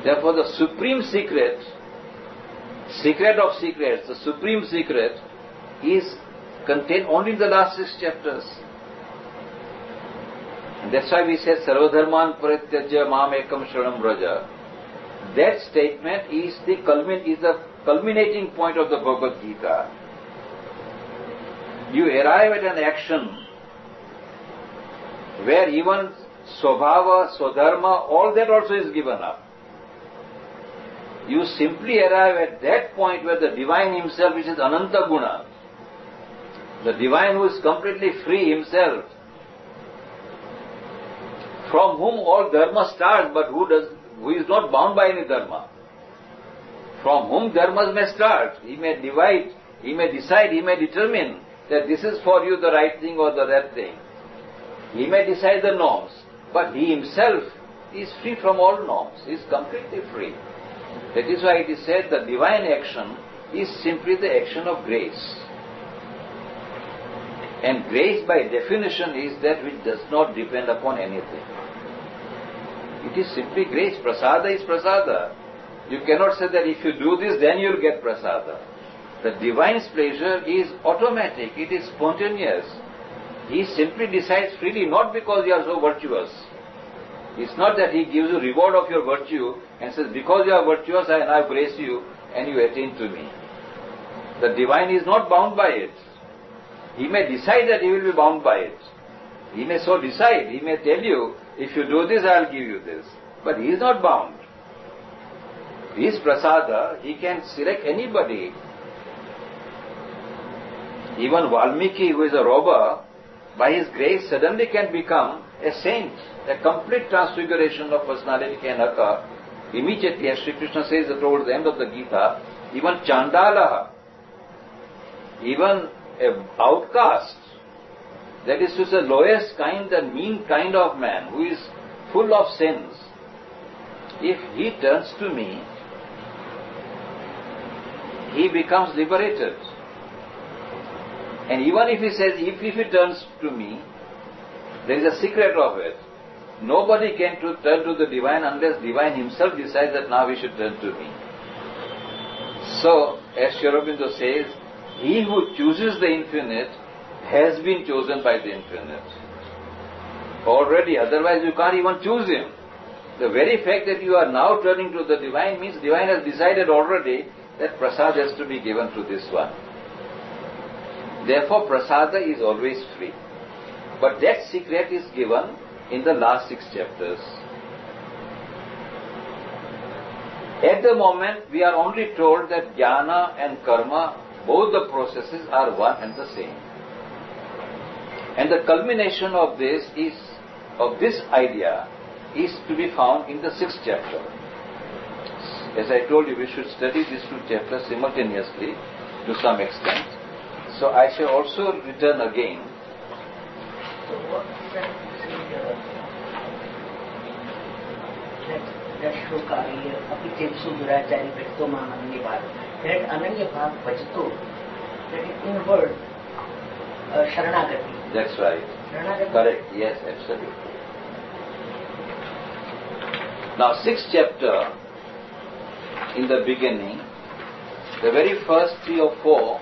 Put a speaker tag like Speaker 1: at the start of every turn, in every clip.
Speaker 1: Therefore the supreme secret, secret of secrets, the supreme secret is contained only in the last 6 chapters. And that's why we say Sarvadharman Parityajya Mam Ekam Sharanam Vraja. That statement is the culminating point of the Bhagavad Gita. You arrive at an action where even Swabhava, Swadharma, all that also is given up. You simply arrive at that point where the Divine Himself, which is Ananta Guna, the Divine who is completely free Himself, from whom all Dharma starts, but who is not bound by any Dharma, from whom Dharmas may start. He may divide, He may decide, He may determine that this is for you the right thing or the that thing. He may decide the norms, but He Himself is free from all norms. He is completely free. That is why it is said the divine action is simply the action of grace. And grace by definition is that which does not depend upon anything. It is simply grace. Prasada is prasada. You cannot say that if you do this, then you will get prasada. The Divine's pleasure is automatic. It is spontaneous. He simply decides freely, not because you are so virtuous. It's not that He gives you reward of your virtue and says, because you are virtuous, I now grace you and you attain to me. The Divine is not bound by it. He may decide that He will be bound by it. He may so decide. He may tell you, if you do this, I will give you this. But He is not bound. His prasada, He can select anybody. Even Valmiki, who is a robber, by his grace suddenly can become a saint. A complete transfiguration of personality can occur immediately, as Sri Krishna says towards the end of the Gita. Even Chandala, even an outcast, that is to say lowest kind and mean kind of man who is full of sins, if he turns to me, he becomes liberated. And even if he says, if he turns to me, there is a secret of it. Nobody can turn to the Divine unless Divine Himself decides that now he should turn to me. So, as Sri Aurobindo says, he who chooses the infinite has been chosen by the infinite. Already, otherwise you can't even choose him. The very fact that you are now turning to the Divine means Divine has decided already that prasad has to be given to this one. Therefore, prasada is always free. But that secret is given in the last 6 chapters. At the moment, we are only told that jnana and karma, both the processes are one and the same. And the culmination of this idea is to be found in the 6th chapter. As I told you, we should study these 2 chapters simultaneously to some extent. So I shall also return again.
Speaker 2: So what is that Shloka, Apichetsu Durachari Bhakto Mam Ananya Bhav. That Ananya Bhav Bhajto, that is in word, Sharanagati.
Speaker 1: That's right.
Speaker 2: Sharanagati.
Speaker 1: Correct, yes, absolutely. Now, 6th chapter, in the beginning, the very first 3 or 4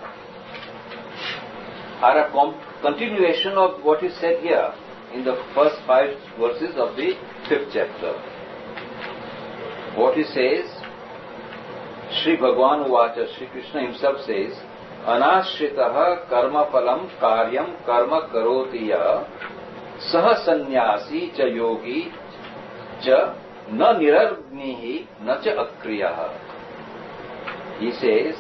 Speaker 1: are a continuation of what is said here in the first 5 verses of the 5th chapter. What he says, Sri Bhagavan Uvacha, Sri Krishna himself says, Anashritaha karma phalam karyam karma karotiya saha sannyasi cha yogi cha na niragnihi na cha akriyaha. He says,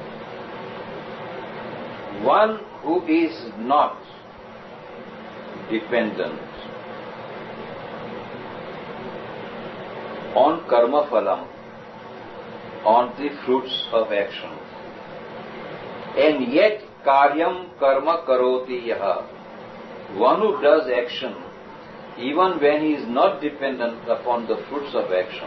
Speaker 1: one who is not dependent on karma phalam, on the fruits of action, and yet karyam karma karoti yaha, one who does action even when he is not dependent upon the fruits of action,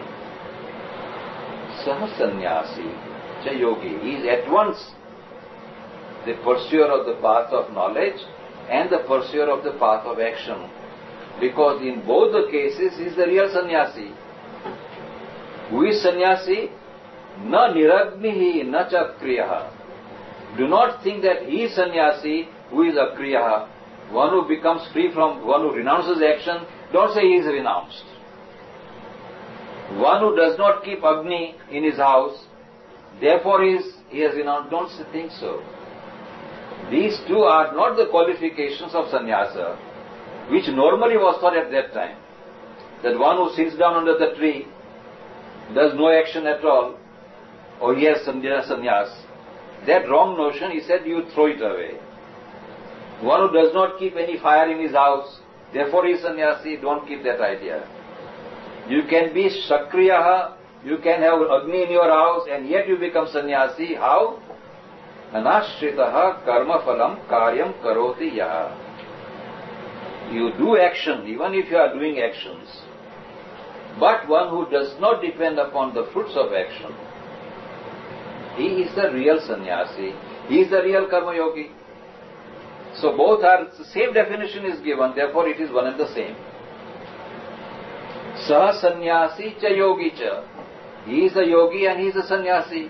Speaker 1: saha sannyasi cha yogi, he is at once the pursuer of the path of knowledge and the pursuer of the path of action, because in both the cases he is the real sannyasi. Who is sannyasi? Na niragnihi na cha kriyaha. Do not think that he is sannyasi who is akriyaha. One who becomes free from, one who renounces action, don't say he is renounced. One who does not keep Agni in his house, therefore he has renounced, don't think so. These two are not the qualifications of sannyasa, which normally was thought at that time. That one who sits down under the tree, does no action at all, or he has sannyas. That wrong notion, he said, you throw it away. One who does not keep any fire in his house, therefore he is sannyasi, don't keep that idea. You can be sakriyaha, you can have Agni in your house, and yet you become sannyasi. How? Anashritaha karma phalam karyam karoti yaha. You do action, even if you are doing actions. But one who does not depend upon the fruits of action, he is the real sannyasi. He is the real karma yogi. So both are, the same definition is given, therefore it is one and the same. Saha sannyasi cha yogi cha. He is a yogi and he is a sannyasi.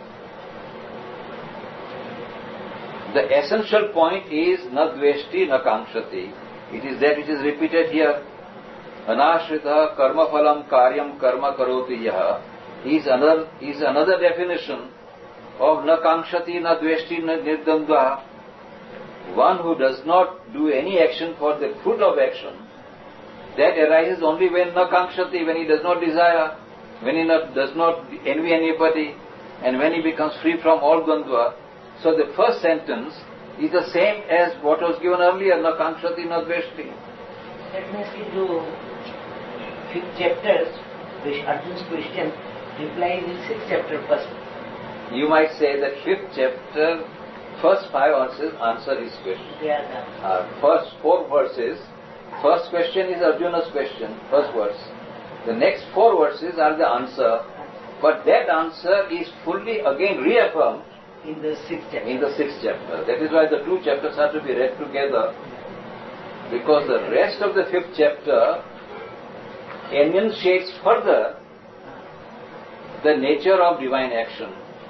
Speaker 1: The essential point is na dveshti na kankshati. It is that which is repeated here. Anashrita karma phalam karyam karma karoti yaha. Is another definition of na kankshati na dveshti na nirdandva. One who does not do any action for the fruit of action, that arises only when na kankshati, when he does not desire, when he does not envy anybody, and when he becomes free from all dandva. So the first sentence is the same as what was given earlier, na kankshati na dveshti.
Speaker 2: That means into 5th chapter, Arjun's question replies in 6th chapter first.
Speaker 1: You might say that 5th chapter, first 5 verses answer his question. First 4 verses, first question is Arjuna's question, first verse. The next 4 verses are the answer, but that answer is fully again reaffirmed
Speaker 2: in the 6th chapter.
Speaker 1: In the 6th chapter. That is why the 2 chapters have to be read together, because the rest of the 5th chapter enunciates further the nature of divine action.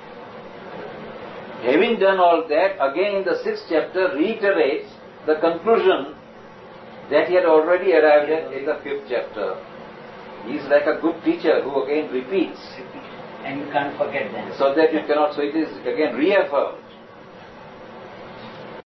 Speaker 1: Having done all that, again in the 6th chapter reiterates the conclusion that he had already arrived at in the 5th chapter. He is like a good teacher who again repeats.
Speaker 2: And you can't forget them.
Speaker 1: So that you cannot, so it is again reaffirmed